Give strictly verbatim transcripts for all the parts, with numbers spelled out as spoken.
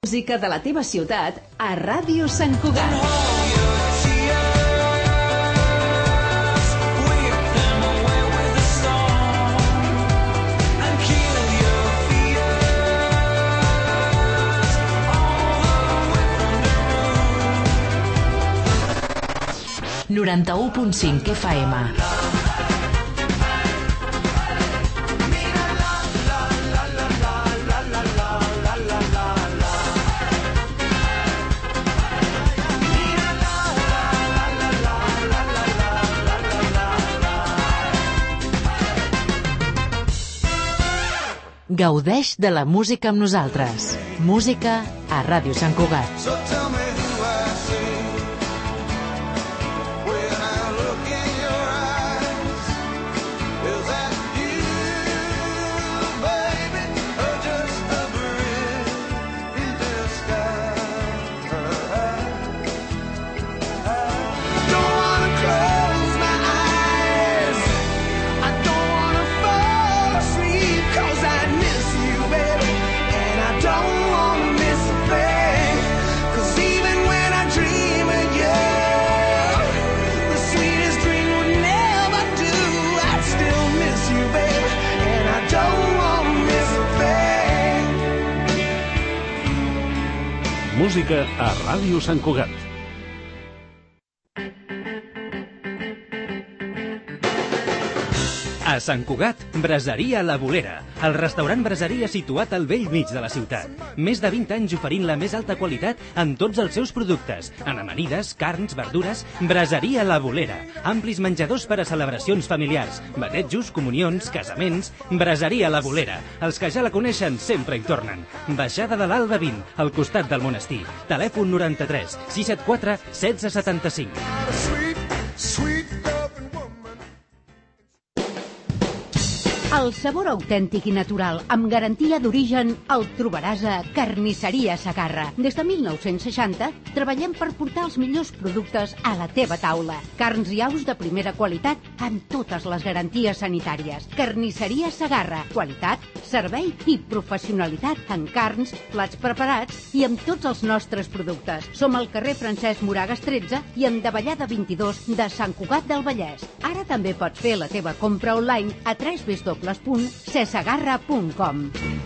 música de la teva ciutat a Ràdio Sant Cugat. noranta-u punt cinc F M. Gaudeix de la música amb nosaltres. Música a Ràdio Sant Cugat. Música a Ràdio Sant Cugat. A Sant Cugat, Braseria La Bolera, el restaurant braseria situat al vell mig de la ciutat. Més de vint anys oferint la més alta qualitat en tots els seus productes, en amanides, carns, verdures. Braseria La Bolera, amplis menjadors per a celebracions familiars, batejos, comunions, casaments. Braseria La Bolera, els que ja la coneixen sempre hi tornen. Baixada de l'Alba vint, al costat del monestir. Telèfon noranta-tres sis set quatre setze setanta-cinc. El sabor autèntic i natural, amb garantia d'origen, el trobaràs a Carnisseria Segarra. Des de mil nou-cents seixanta treballem per portar els millors productes a la teva taula. Carns i aus de primera qualitat amb totes les garanties sanitàries. Carnisseria Segarra. Qualitat, servei i professionalitat en carns, plats preparats i amb tots els nostres productes. Som al carrer Francesc Moragas tretze i en Davallada vint-i-dos de Sant Cugat del Vallès. Ara també pots fer la teva compra online a w w w punt sesegarra punt com.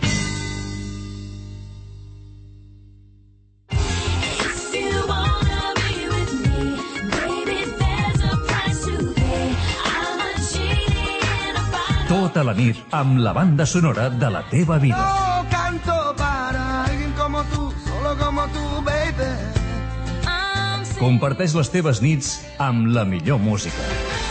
Tota la nit amb la banda sonora de la teva vida. No canto para alguien como tú, solo como tú, baby. Comparteix les teves nits amb la millor música.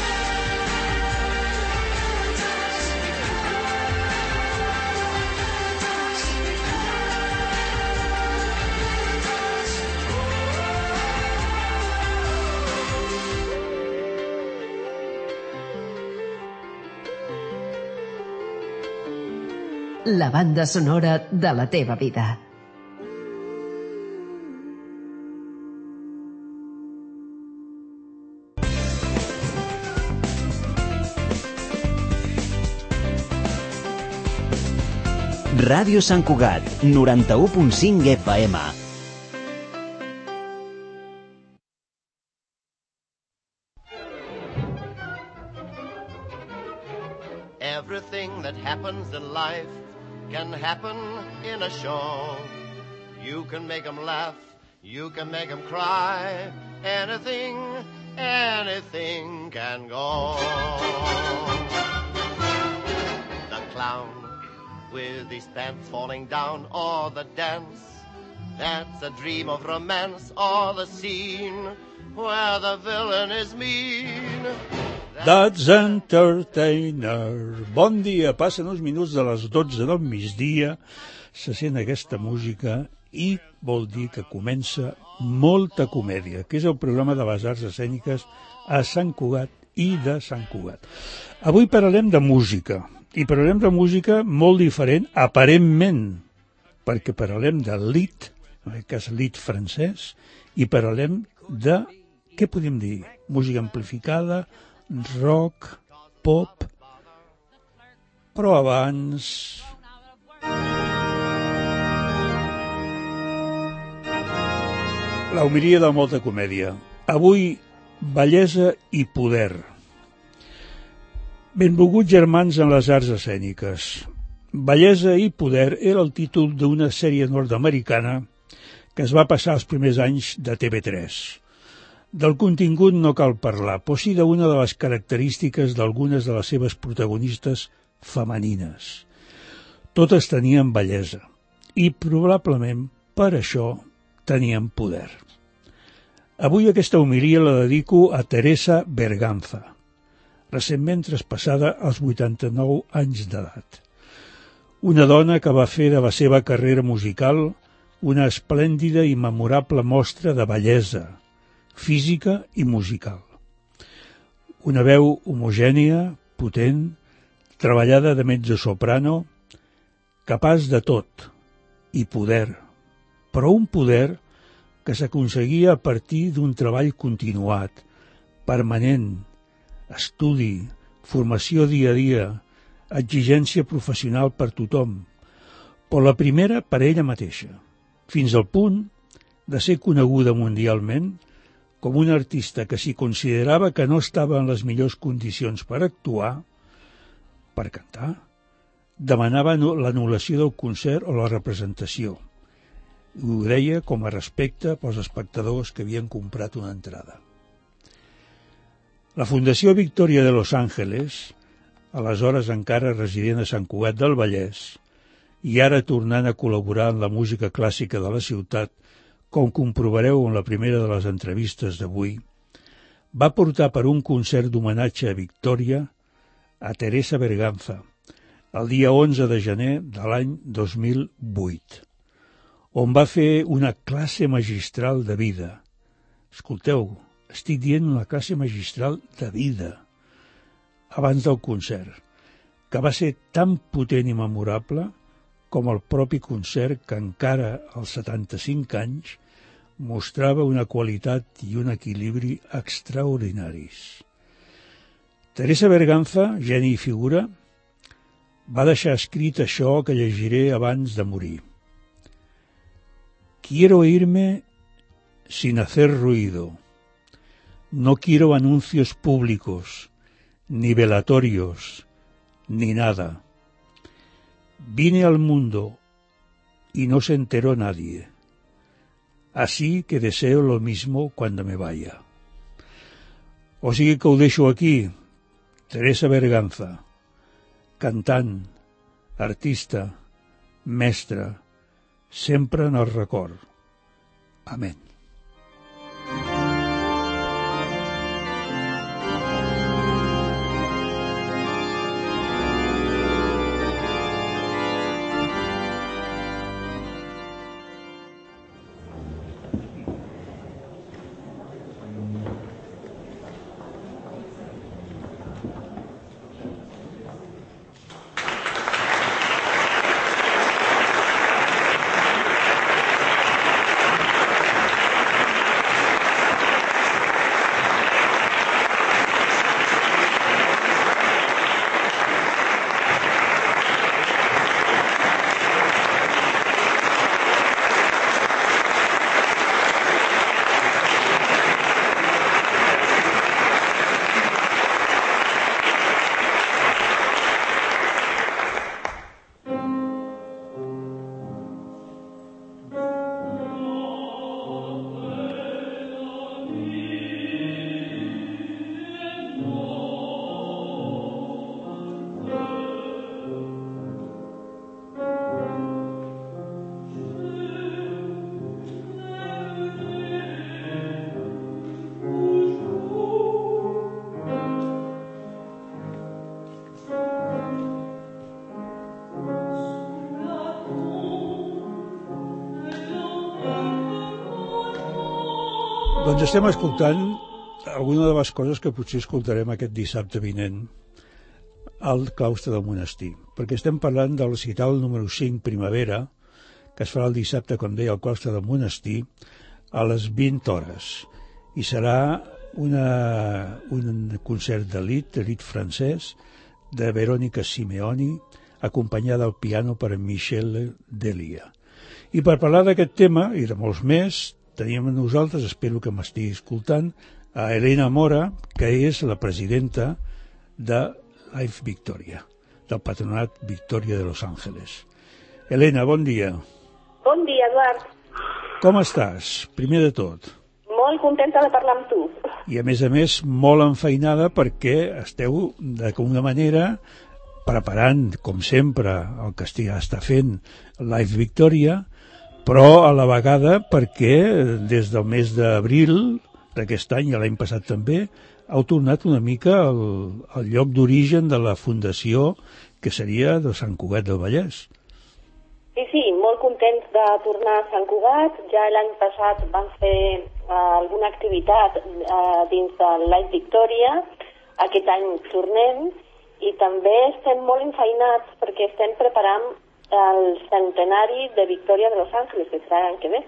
La banda sonora de la teva vida. Ràdio Sant Cugat, noranta-u punt cinc F M. Everything that happens in life can happen in a show. You can make them laugh, you can make them cry. Anything, anything can go. The clown with his pants falling down, or the dance, that's a dream of romance, or the scene where the villain is mean. That's Entertainer. Bon dia, passen uns minuts de les dotze del migdia, se sent aquesta música i vol dir que comença molta comèdia, que és el programa de les arts escèniques a Sant Cugat i de Sant Cugat. Avui parlarem de música, i parlarem de música molt diferent, aparentment, perquè parlarem de lied, en aquest cas lied francès, i parlarem de, què podem dir? Música amplificada, rock, pop, però abans... La homilia de molta comèdia. Avui, bellesa i poder. Benvolguts germans en les arts escèniques. Bellesa i poder era el títol d'una sèrie nord-americana que es va passar els primers anys de T V tres. Del contingut no cal parlar, però sí d'una de les característiques d'algunes de les seves protagonistes femenines. Totes tenien bellesa i probablement per això tenien poder. Avui aquesta homilia la dedico a Teresa Berganza, recentment traspassada als vuitanta-nou anys d'edat. Una dona que va fer de la seva carrera musical una esplèndida i memorable mostra de bellesa, física i musical. Una veu homogènia, potent, treballada de mezzo-soprano, capaç de tot, i poder, però un poder que s'aconseguia a partir d'un treball continuat, permanent, estudi, formació dia a dia, exigència professional per tothom, però la primera per ella mateixa, fins al punt de ser coneguda mundialment com una artista que s'hi considerava que no estava en les millors condicions per actuar, per cantar, demanava l'anul·lació del concert o la representació. I ho deia com a respecte pels espectadors que havien comprat una entrada. La Fundació Victòria de Los Ángeles, aleshores encara resident a Sant Cugat del Vallès, i ara tornant a col·laborar en la música clàssica de la ciutat, com comprovareu en la primera de les entrevistes d'avui, va portar per un concert d'homenatge a Victòria a Teresa Berganza, el dia onze de gener de l'any dos mil vuit, on va fer una classe magistral de vida. Escolteu, estic dient una classe magistral de vida, abans del concert, que va ser tan potent i memorable com el propi concert que encara als setanta-cinc anys mostrava una qualitat i un equilibri extraordinaris. Teresa Berganza, geni i figura, va deixar escrit això que llegiré abans de morir. Quiero irme sin hacer ruido. No quiero anuncios públicos, ni velatorios, ni nada. Vine al mundo y no se enteró nadie. Así que deseo lo mismo cuando me vaya. O sigui que ho deixo aquí. Teresa Berganza, cantant, artista, mestra, sempre en el record. Amén. Doncs estem escoltant alguna de les coses que potser escoltarem aquest dissabte vinent al claustre del monestir, perquè estem parlant del recital número cinc Primavera, que es farà el dissabte, com deia, al claustre del monestir, a les vint hores, i serà una, un concert d'elit, d'elit francès, de Verónica Simeoni, acompanyada al piano per Michel Delia. I per parlar d'aquest tema, i de molts més, teníem amb nosaltres, espero que m'estigui escoltant, a Elena Mora, que és la presidenta de Life Victoria, del Patronat Victoria de Los Ángeles. Elena, bon dia. Bon dia, Eduard. Com estàs, primer de tot? Molt contenta de parlar amb tu. I a més a més, molt enfeinada perquè esteu, d'alguna manera, preparant, com sempre, el que està fent Life Victoria, però a la vegada perquè des del mes d'abril d'aquest any i l'any passat també, heu tornat una mica al, al lloc d'origen de la fundació que seria de Sant Cugat del Vallès. Sí, sí, molt contents de tornar a Sant Cugat. Ja l'any passat vam fer uh, alguna activitat uh, dins de Life Victoria. Aquest any tornem i també estem molt enfeinats perquè estem preparant el centenari de Victoria de Los Ángeles, que serà l'any que ve.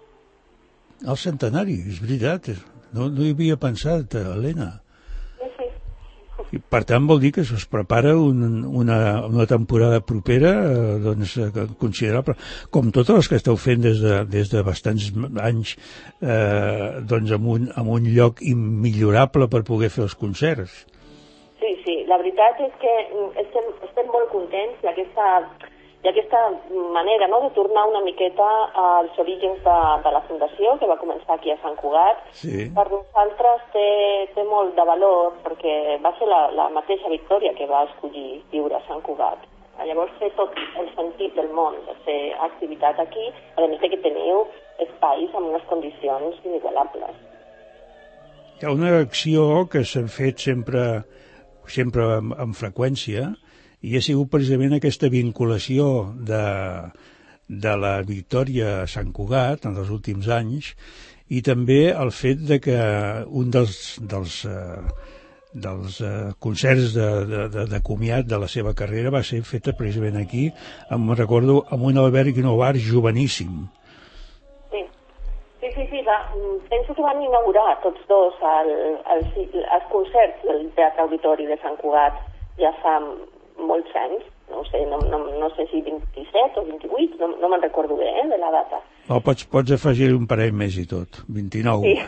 El centenari, és veritat. No, no hi havia pensat, Helena. Sí, sí. I, per tant, vol dir que es prepara un, una, una temporada propera eh, doncs, considerable, com totes les que esteu fent des de, des de bastants anys, eh, doncs amb un, amb un lloc immillorable per poder fer els concerts. Sí, sí, la veritat és que estem, estem molt contents i aquesta... i aquesta manera, no?, de tornar una miqueta als orígens de, de la Fundació, que va començar aquí a Sant Cugat, sí. Per nosaltres té, té molt de valor, perquè va ser la, la mateixa Victòria que va escollir viure a Sant Cugat. Llavors té tot el sentit del món de fer activitat aquí, a més que teniu espais amb unes condicions inigualables. Hi ha una acció que s'ha fet sempre, sempre amb, amb freqüència, i ha sigut precisament aquesta vinculació de, de la Victòria a Sant Cugat en els últims anys i també el fet de que un dels, dels, eh, dels eh, concerts de, de, de, de comiat de la seva carrera va ser feta precisament aquí, em recordo, amb un alberg i un bar joveníssim. Sí, sí, sí, sí va. Penso que van inaugurar tots dos el, el, els concerts del Teatre Auditori de Sant Cugat ja fa molts anys, no sé, no, no, no sé si vint-i-set o vint-i-vuit, no, no me'n recordo bé, eh, de la data. No, pots, pots afegir un parell més i tot, vint-i-nou. Sí,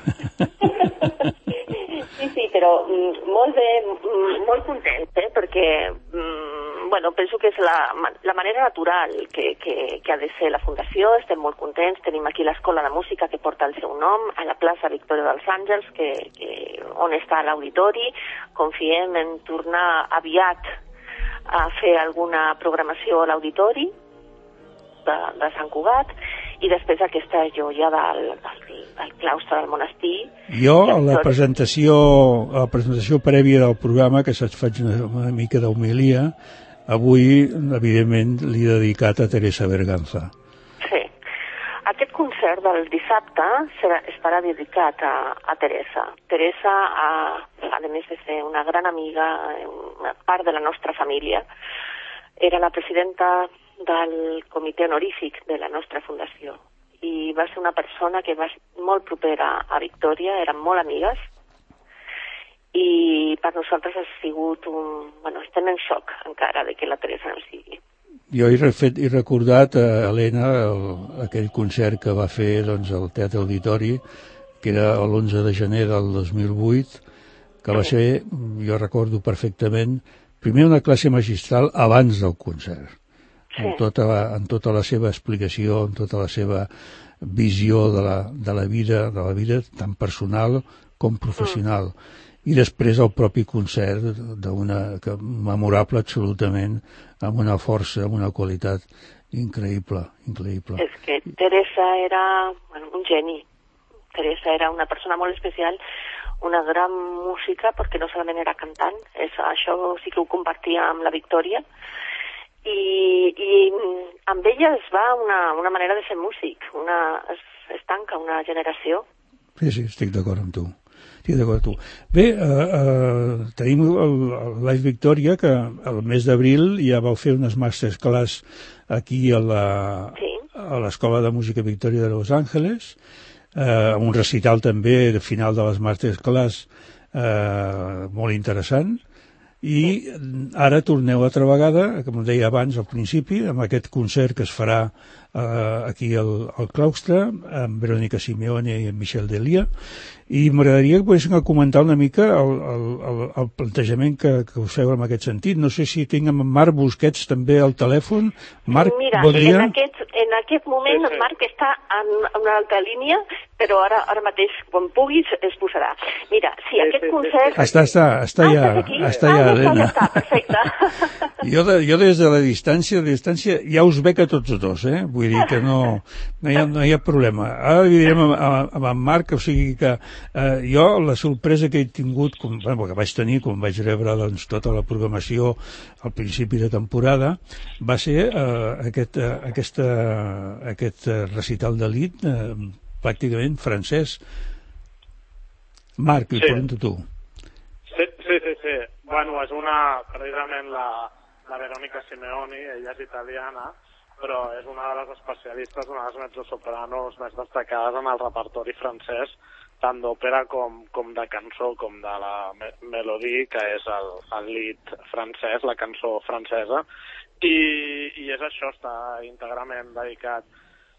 sí, sí, però mm, molt bé, mm, molt content, eh, perquè mm, bueno, penso que és la, la manera natural que, que, que ha de ser la Fundació. Estem molt contents, tenim aquí l'Escola de Música que porta el seu nom, a la plaça Victòria dels Àngels, que, que, on està l'auditori. Confiem en tornar aviat a fer alguna programació a l'auditori de, de Sant Cugat i després aquesta joia del, del, del claustre del monestir. Jo, a la presentació, a la presentació prèvia del programa, que se't faig una, una mica d'homilia, avui, evidentment, l'he dedicat a Teresa Berganza. Sí. Aquest concert del dissabte serà, estarà dedicat a, a Teresa. Teresa, a, a més de ser una gran amiga, una part de la nostra família, era la presidenta del comitè honorífic de la nostra fundació i va ser una persona que va ser molt propera a Victòria, eren molt amigues i per nosaltres ha sigut un... Bueno, estem en xoc encara de que la Teresa no sigui. Jo he, refet, he recordat a Helena el, aquell concert que va fer doncs, al Teatre Auditori, que era l'onze de gener del dos mil vuit, que va ser, jo recordo perfectament, primer una classe magistral abans del concert, sí. amb, tota la, amb tota la seva explicació, amb tota la seva visió de la, de la vida, de la vida tant personal com professional. Mm. I després el propi concert d'una que, memorable absolutament, amb una força, amb una qualitat increïble, increïble. És que Teresa era bueno, un geni. Teresa era una persona molt especial, una gran música, perquè no solament era cantant, és, això sí que ho compartia amb la Victòria, i, i amb ella es va una, una manera de ser músic, una, es, es tanca una generació. Sí, sí, estic d'acord amb tu. Estic d'acord amb tu. Bé, eh, eh, tenim el, el Life Victòria, que el mes d'abril ja vau fer unes masterclass aquí a la, sí. a l'Escola de Música Victòria de Los Ángeles, eh, un recital també al final de les masterclass eh, molt interessant, i ara torneu altra vegada, com deia abans al principi, amb aquest concert que es farà eh, aquí al, al claustre, amb Verónica Simeone i amb Michel Delia, i m'agradaria que poguéssim comentar una mica el, el, el, el plantejament que, que us feu en aquest sentit. No sé si tinc amb Marc Busquets també al telèfon. Marc, Mira, bon dia. en aquest, en aquest moment sí, sí. Marc està en una altra línia, però ara ara mateix, quan puguis, es posarà. Mira, si sí, aquest sí, concert... Sí, sí. Està, està, està ja, ah, està ah, ja, ja Helena. Està, ja està, perfecte. Jo, de, jo des de la distància, de distància ja us veig a tots dos, eh? Vull dir que no, no, hi ha, no hi ha problema. Ara li direm amb, amb en Marc, o sigui que eh, jo la sorpresa que he tingut, com, bueno, que vaig tenir quan vaig rebre doncs, tota la programació al principi de temporada, va ser eh, aquest, eh, aquesta, aquest recital d'elit eh, pràcticament francès. Marc, sí. Ho pregunto tu. Sí, sí, sí, sí. Bueno, és una, precisament la, la Verónica Simeone, ella és italiana, però és una de les especialistes, una de les mezzosopranos més destacades en el repertori francès, tant d'òpera com, com de cançó, com de la me melodie, que és el, el lead francès, la cançó francesa, i, i és això, està íntegrament dedicat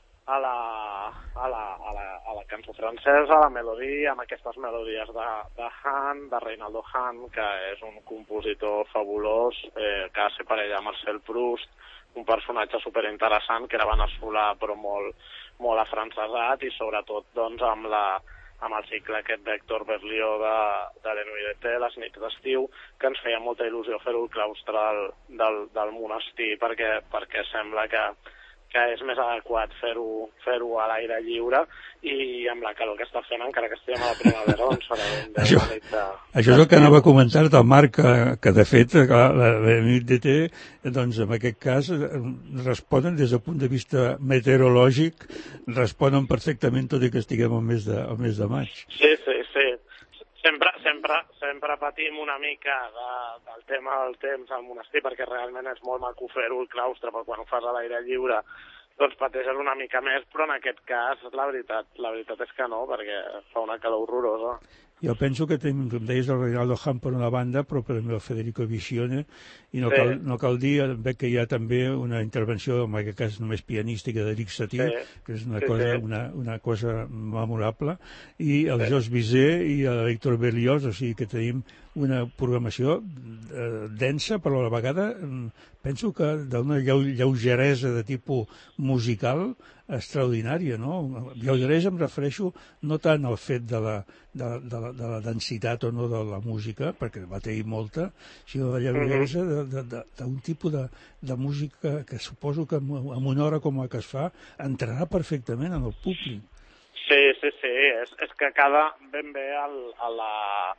a la, a la, a la, a la cançó francesa, a la melodia, amb aquestes melodies de, de Han, de Reinaldo Han, que és un compositor fabulós, eh, que va ser parella amb Marcel Proust, un personatge superinteressant que era veneçolà però molt, molt afrancesat, i sobretot doncs, amb, la, amb el cicle aquest d'Hector Berlioz de, de Les Nuits d'été, les nits d'estiu, que ens feia molta il·lusió fer-ho al claustre del, del, del monestir, perquè, perquè sembla que que és més adequat fer-ho fer-ho a l'aire lliure, i amb la calor que està fent, encara que estiguem a la primavera, doncs serà un dia això, de... això és el que anava a comentar-te al Marc, que, que de fet la, la nit de té, doncs en aquest cas responen des del punt de vista meteorològic, responen perfectament tot i que estiguem al mes de, al mes de maig. Sí, sí, sí. Sempre, sempre, sempre patim una mica de, del tema del temps al monestir, perquè realment és molt maco fer-ho al claustre, però quan ho fas a l'aire lliure doncs pateixes una mica més, però en aquest cas la veritat, la veritat és que no, perquè fa una calor horrorosa. Jo penso que tenim, com deies, el Reinaldo Han per una banda, però per el Federico Visione, i no, sí. cal, no cal dir, veig que hi ha també una intervenció, en aquest cas només pianística, d'Eric Satie, sí. que és una, sí, cosa, sí. Una, una cosa memorable, i el sí. Jos Bizet i el Hector Berlioz, o sigui que tenim una programació eh, densa, però a la vegada penso que d'una lleu, lleugeresa de tipus musical extraordinària, no? Lleugeresa em refereixo no tant al fet de la, de, de, la, de la densitat o no de la música, perquè va tenir molta, sinó de lleugeresa d'un tipus de, de música que suposo que en una hora com la que es fa entrarà perfectament en el públic. Sí, sí, sí, és, és que cada ben bé al, a la...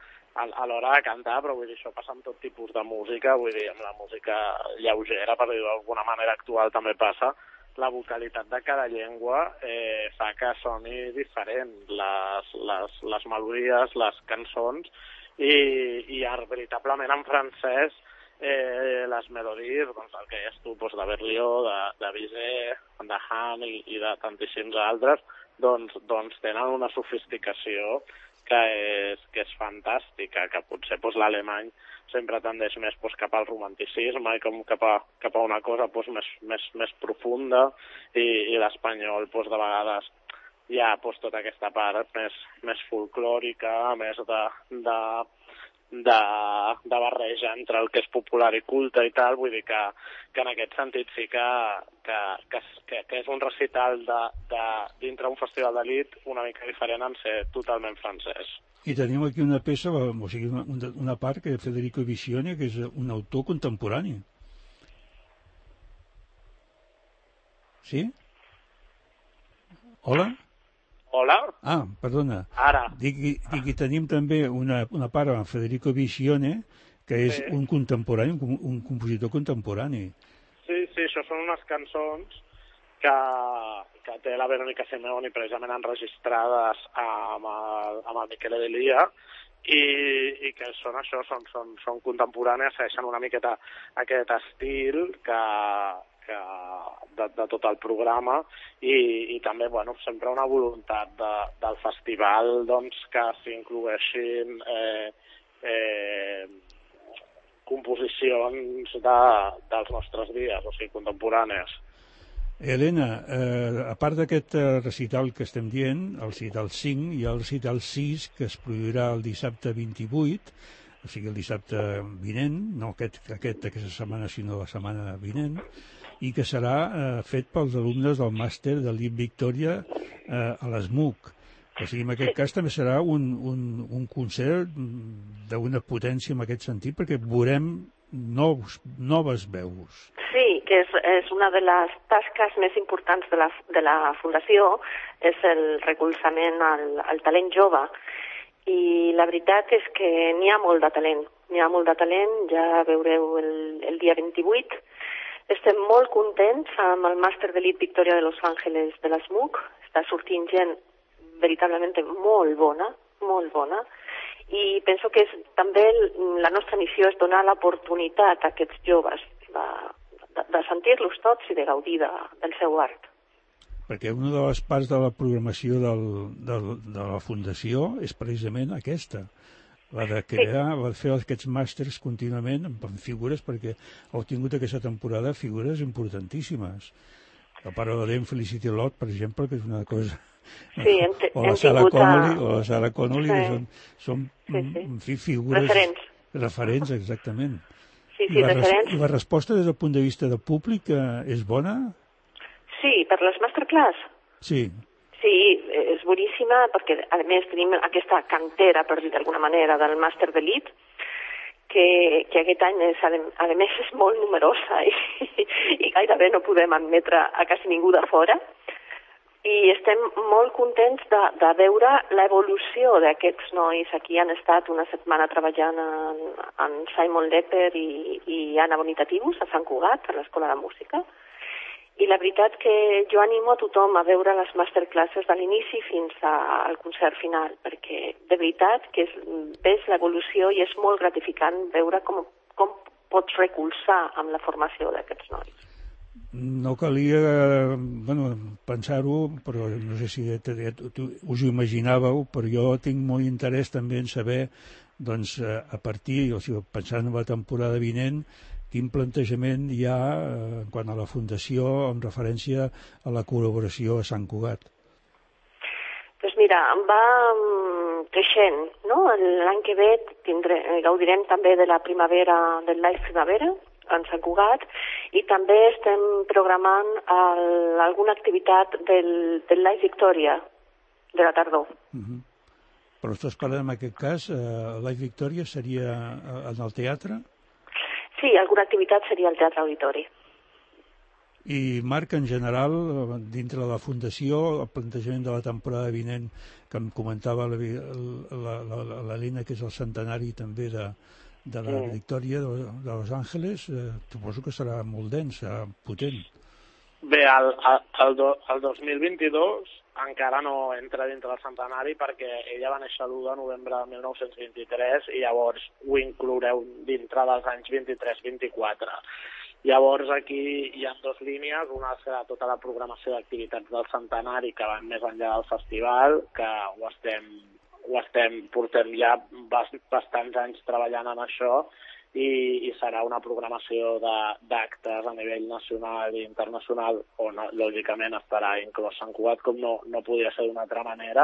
a l'hora de cantar, però vull dir, això passa amb tot tipus de música, vull dir, amb la música lleugera, per dir-ho d'alguna manera actual també passa, la vocalitat de cada llengua eh, fa que soni diferent les, les, les melodies, les cançons, i, i veritablement en francès eh, les melodies, doncs el que és tu, doncs, de Berlioz, de, de Bizet, de Han i, i de tantíssims altres, doncs, doncs tenen una sofisticació que és, que és fantàstica, que potser doncs, l'alemany sempre tendeix més doncs, cap al romanticisme i com cap a, cap a una cosa doncs, més, més, més profunda, i, i l'espanyol doncs, de vegades hi ha doncs, tota aquesta part més, més folclòrica, més de, de, de, de barreja entre el que és popular i culte i tal, vull dir que, que en aquest sentit sí que, que, que, que, que és un recital de, de, dintre un festival d'elit una mica diferent en ser totalment francès. I tenim aquí una peça, o sigui, una, una part que és Federico Visione, que és un autor contemporani. Sí? Hola? Hola? Ah, perdona. Ara. Dic, dic que tenim també una, una part amb Federico Visione, que és sí. un contemporani, un, un compositor contemporani. Sí, sí, això són unes cançons que, que té la Verónica Simeone precisament enregistrades amb el, amb el Michele Delia, i, i que són això, són, són, són contemporànies, segueixen una miqueta aquest estil que, que de, de tot el programa, i, i també, bueno, sempre una voluntat de, del festival, doncs, que s'incloguessin eh, eh, composicions de, dels nostres dies, o sigui, contemporànies. Helena, eh, a part d'aquest eh, recital que estem dient, el recital cinc, hi ha el recital sis, que es produirà el dissabte vint-i-vuit, o sigui, el dissabte vinent, no aquest, aquest aquesta setmana, sinó la setmana vinent, i que serà eh, fet pels alumnes del màster de l'I P Victòria eh, a l'ESMUC. O sigui, en aquest cas també serà un, un, un concert d'una potència en aquest sentit, perquè veurem nous, noves veus. Sí, que és, és una de les tasques més importants de la, de la Fundació, és el recolzament al, al talent jove. I la veritat és que n'hi ha molt de talent, n'hi ha molt de talent, ja veureu el, el dia vint-i-vuit. Estem molt contents amb el màster de l'I P Victòria de Los Ángeles de l'ESMUC, està sortint gent veritablement molt bona, molt bona, i penso que és, també la nostra missió és donar l'oportunitat a aquests joves de, de, de sentir-los tots i de gaudir de, del seu art. Perquè una de les parts de la programació del, del, de la Fundació és precisament aquesta, la de crear, sí. la de fer aquests màsters contínuament amb figures, perquè heu tingut aquesta temporada figures importantíssimes. A part de l'Em Felicity Lot, per exemple, que és una cosa... Sí, hem, o la Sarah Connolly, a... o la Sarah Connolly, sí. que són, són sí, sí. En fi, figures... Referents. Referents, exactament. Sí, sí, I la, referents. I la resposta des del punt de vista del públic eh, és bona? Sí, per les masterclass. Sí. Sí, és boníssima perquè, a més, tenim aquesta cantera, per dir d'alguna manera, del màster d'elit, que, que aquest any, és, a, a més, és molt numerosa i, i gairebé no podem admetre a quasi ningú de fora. I estem molt contents de, de veure l'evolució d'aquests nois. Aquí han estat una setmana treballant en, en Simon Lepper i, i Anna Bonita-Tibus a Sant Cugat, a l'Escola de Música. I la veritat que jo animo a tothom a veure les masterclasses de l'inici fins a, al concert final, perquè de veritat que és, ves l'evolució i és molt gratificant veure com, com pots recolzar amb la formació d'aquests nois. No calia bueno, pensar-ho, però no sé si us ho imaginàveu, però jo tinc molt interès també en saber, doncs, a partir, o sigui, pensant en la temporada vinent, quin plantejament hi ha eh, quant a la Fundació en referència a la col·laboració a Sant Cugat. Doncs mira, va um, creixent, no? L'any que ve tindré, gaudirem també de la primavera, del Live Primavera, en Sant Cugat, i també estem programant el, alguna activitat del, del Live Victòria de la tardor. Uh-huh. Però estàs parlant en aquest cas, eh, Live Victòria seria en el teatre? Sí, alguna activitat seria al Teatre Auditori. I Marc, en general, dintre de la Fundació, el plantejament de la temporada vinent, que em comentava l'Helena, que és el centenari també de, de la mm. Victòria de, de Los Ángeles, eh, suposo que serà molt dens, serà potent. Bé, el, el, do, el dos mil vint-i-dos encara no entra dintre del centenari perquè ella va néixer l'u de novembre de mil nou-cents vint-i-tres i llavors ho incloureu dintre dels anys vint-i-tres vint-i-quatre. Llavors aquí hi ha dues línies, una serà tota la programació d'activitats del centenari que van més enllà del festival, que ho estem, ho estem portem ja bastants anys treballant en això, i, i serà una programació d'actes a nivell nacional i internacional on lògicament estarà inclòs Sant Cugat, com no, no podria ser d'una altra manera,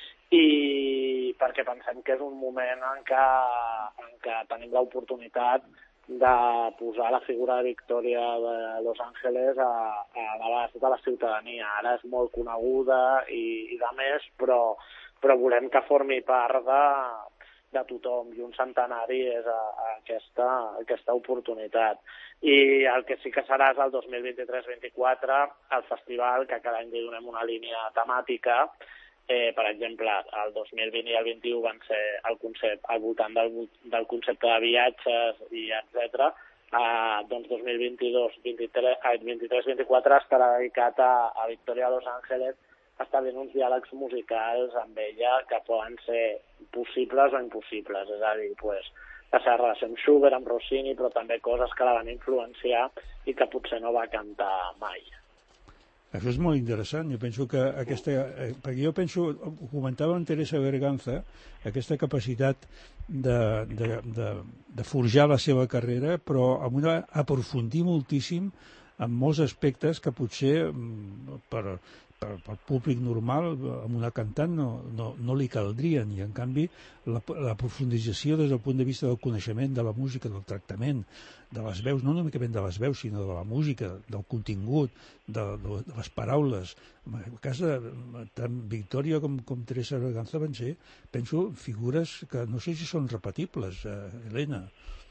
i perquè pensem que és un moment en què, en què tenim l'oportunitat de posar la figura de Victòria de Los Ángeles a, a l'abast de la ciutadania. Ara és molt coneguda i, i de més, però, però volem que formi part de, de tothom, i un centenari és a, a aquesta, aquesta oportunitat. I el que sí que serà és el dos mil vint-i-tres vint-i-quatre, el festival, que cada any li donem una línia temàtica. Eh, per exemple, el dos mil vint i el vint-i-u van ser el concepte, al voltant del, del concepte de viatges i etcètera. Eh, doncs dos mil vint-i-dos vint-i-tres vint-i-quatre estarà dedicat a, a Victòria de Los Ángeles, establint uns diàlegs musicals amb ella que poden ser possibles o impossibles, és a dir, pues, la seva relació amb Schubert, amb Rossini, però també coses que la van influenciar i que potser no va cantar mai. Això és molt interessant. Jo penso que aquesta... Perquè jo penso, ho comentava en Teresa Berganza, aquesta capacitat de, de, de, de forjar la seva carrera, però amb una aprofundir moltíssim en molts aspectes que potser per, per, per públic normal amb una cantant no, no, no li caldrien, i en canvi la, la profundització des del punt de vista del coneixement de la música, del tractament, de les veus, no únicament de les veus, sinó de la música, del contingut, de, de, de les paraules. En el cas de tant Victòria com, com Teresa Berganza van ser, penso, figures que no sé si són repetibles, eh, Helena.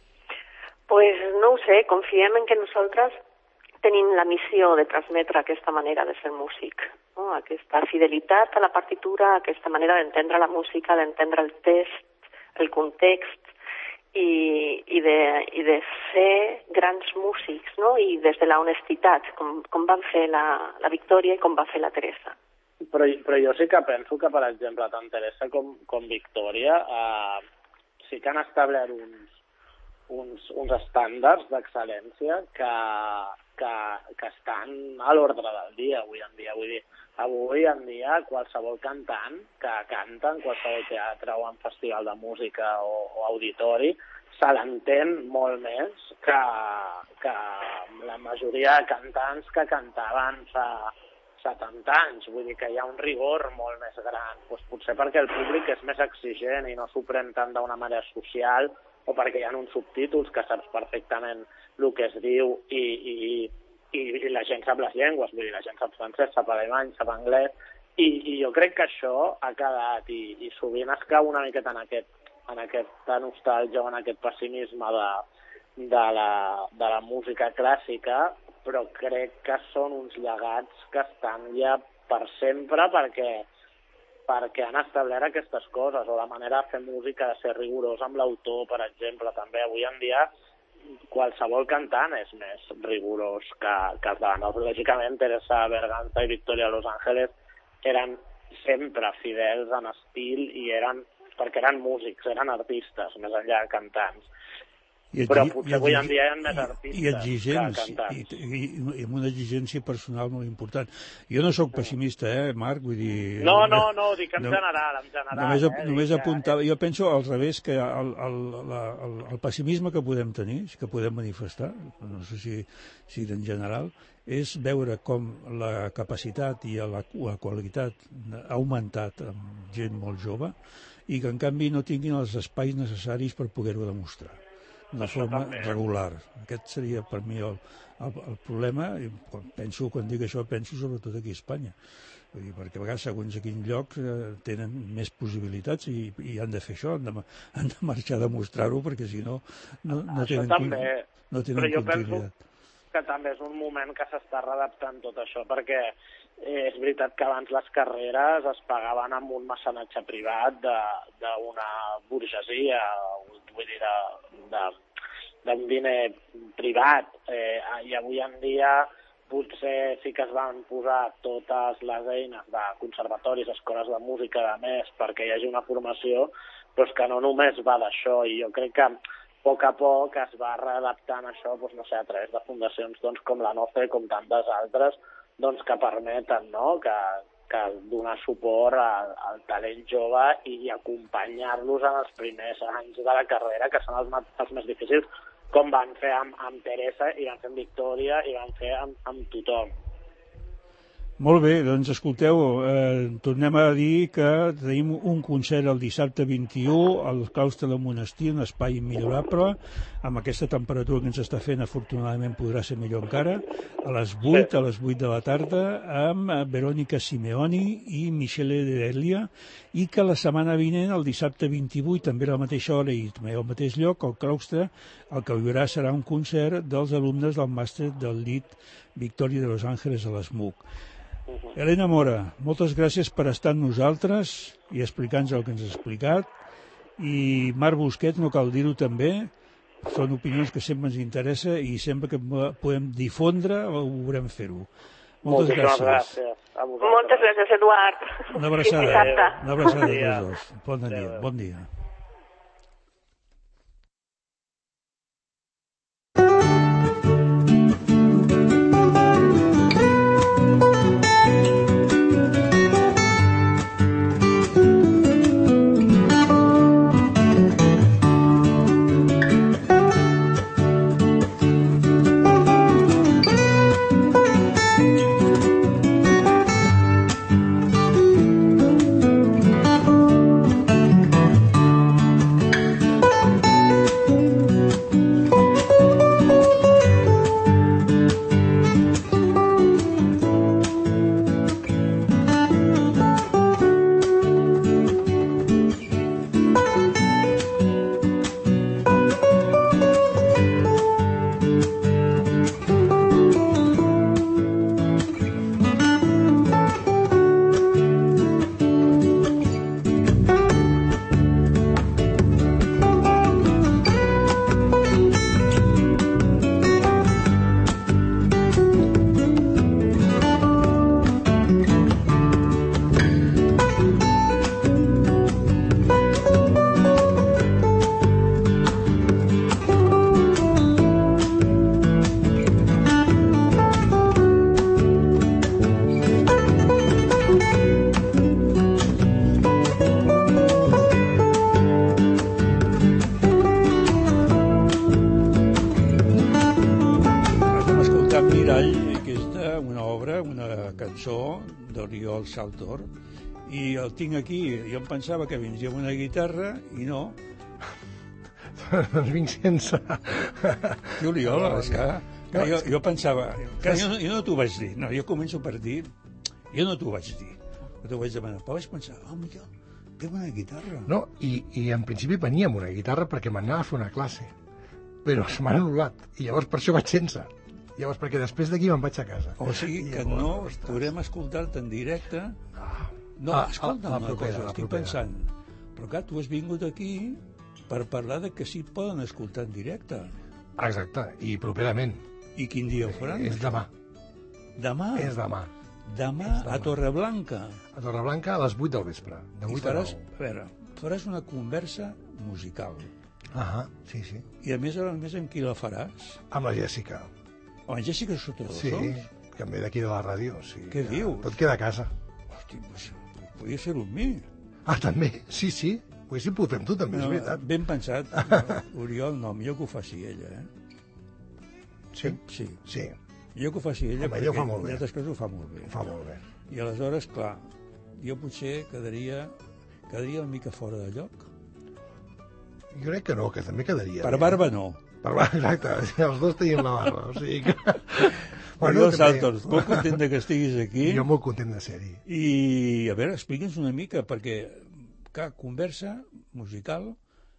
Pues no ho sé, confiem en que nosaltres tenim la missió de transmetre aquesta manera de ser músic, no? Aquesta fidelitat a la partitura, aquesta manera d'entendre la música, d'entendre el text, el context, i, i, de, i de ser grans músics, no? I des de la honestitat, com, com van fer la, la Victòria i com va fer la Teresa. Però, però jo sí que penso que, per exemple, tant Teresa com, com Victòria eh, sí que han establert uns, uns, uns estàndards d'excel·lència que, que, que estan a l'ordre del dia avui en dia. Vull dir, avui en dia qualsevol cantant que canta en qualsevol teatre o en festival de música o, o auditori se l'entén molt més que, que la majoria de cantants que cantaven fa setanta anys. Vull dir que hi ha un rigor molt més gran. Pues potser perquè el públic és més exigent i no s'ho pren tant d'una manera social, o perquè hi ha uns subtítols que saps perfectament el que es diu i, i, i, i la gent sap les llengües, vull dir, la gent sap francès, sap alemany, sap anglès, i, i jo crec que això ha quedat, i, i sovint es cau una miqueta en, aquest, en aquesta nostàlgia o en aquest pessimisme de, de, la, de la música clàssica, però crec que són uns llegats que estan ja per sempre perquè perquè han establert aquestes coses, o la manera de fer música, de ser rigorós amb l'autor, per exemple, també. Avui en dia qualsevol cantant és més rigorós que, que els d'abans. Lògicament, Teresa Berganza i Victòria Los Ángeles eren sempre fidels en estil i eren, perquè eren músics, eren artistes, més enllà de cantants. I però potser avui en dia hi ha més artistes i exigents, que cantants. I, i, i amb una exigència personal molt important. Jo no sóc pessimista, eh, Marc? Vull dir... No, no, no, ho dic en no, general, en general. Només, eh, només apuntava... Eh. Jo penso al revés, que el, el, la, el, el pessimisme que podem tenir, que podem manifestar, no sé si, si en general, és veure com la capacitat i la, la qualitat ha augmentat amb gent molt jove i que, en canvi, no tinguin els espais necessaris per poder-ho demostrar de forma regular. Aquest seria per mi el, el, el problema, i quan penso, quan dic això, penso sobretot aquí a Espanya. Vull dir, perquè a vegades, segons a quin lloc, eh, tenen més possibilitats i, i han de fer això, han de, han de marxar a demostrar-ho, perquè si no, no, no això tenen, també, no tenen però jo continuïtat. Penso que també és un moment que s'està redactant tot això, perquè eh, és veritat que abans les carreres es pagaven amb un mecenatge privat d'una burgesia, vull dir, d'un diner privat, eh, i avui en dia potser sí que es van posar totes les eines de conservatoris, escoles de música, de més, perquè hi hagi una formació, però és que no només va d'això, i jo crec que a poc a poc es va readaptant això, doncs, no sé, a través de fundacions doncs, com la N O C E, com tantes altres, doncs, que permeten, no?, que, que donar suport al, al talent jove i, i acompanyar-los en els primers anys de la carrera, que són els, els més difícils, com van fer amb, amb Teresa i van fer amb Victòria i van fer amb, amb tothom. Molt bé, doncs escolteu, eh, tornem a dir que tenim un concert el dissabte vint-i-u al claustre del monestir, un espai immillorable, amb aquesta temperatura que ens està fent, afortunadament podrà ser millor encara, a les vuit, a les vuit de la tarda, amb Verónica Simeoni i Michele Delia, i que la setmana vinent, el dissabte vint-i-vuit, també a la mateixa hora i també al mateix lloc, al claustre, el que hi haurà serà un concert dels alumnes del màster del L I T Victòria de Los Ángeles a l'ESMUC. Uh-huh. Helena Mora, moltes gràcies per estar amb nosaltres i explicar-nos el que ens has explicat. I Marc Busquets, no cal dir-ho també, són opinions que sempre ens interessa i sempre que podem difondre ho volem fer-ho. Moltes gràcies. gràcies a Moltes gràcies, Eduard. Una abraçada. Una abraçada a tots dos. Bon dia. Bon dia. cançó d'Oriol Saltor, i el tinc aquí. Jo em pensava que vindria amb una guitarra, i no. Doncs vinc sense. I Oriol, és que, que jo, jo pensava... Que jo, jo no t'ho vaig dir. No, jo començo per dir... Jo no t'ho vaig dir. No t'ho vaig demanar. Però vaig pensar, home, jo tinc una guitarra. No, i, i en principi venia amb una guitarra perquè m'anava a fer una classe. Però se m'ha anul·lat. I llavors per això vaig sense. Llavors, perquè després d'aquí me'n vaig a casa. O sigui que llavors, no ostres. Podrem escoltar-te en directe. No, ah, escolta'm una cosa, estic pensant. Però clar, tu has vingut aquí per parlar de que sí poden escoltar en directe. Exacte, i properament. I quin dia ho faran? És demà. Demà? És demà. Demà, és demà. A Torreblanca. A Torreblanca a les vuit del vespre. De vuit I faràs, a nou. A veure, faràs una conversa musical. Ahà, sí, sí. I a més, a més, amb qui la faràs? Amb la Jèssica. Amb la Jèssica sota dos Sí, sols? que em ve d'aquí de la ràdio. Sí. Què ja, dius? Tot queda a casa. Hosti, pues, podria fer-ho amb mi. Ah, també? Sí, sí. Ho haguéssim pogut fer amb tu, també, no, és veritat. Ben pensat. Oriol, no, millor que ho faci ella, eh? Sí? Sí. Sí. Millor que ho faci ella, home, ella ho fa molt bé. D'altres coses ho fa molt bé. Ho fa molt bé. I aleshores, clar, jo potser quedaria, quedaria una mica fora de lloc. Jo crec que no, que també quedaria. Per barba no. Per barba, exacte. Els dos tenim la barba, o sigui que... Bueno, Oriol Saltor, molt content que estiguis aquí. Jo molt content de ser-hi. I, a veure, explica'ns una mica, perquè, clar, conversa musical,